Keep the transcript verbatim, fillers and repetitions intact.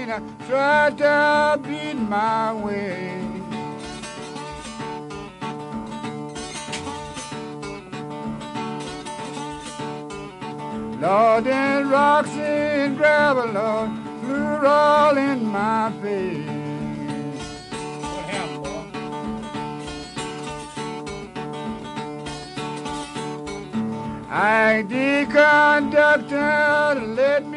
when I tried to beat my way. Lord, and rocks and gravel, Lord, flew all in my face. What happened, boy? I the conductor let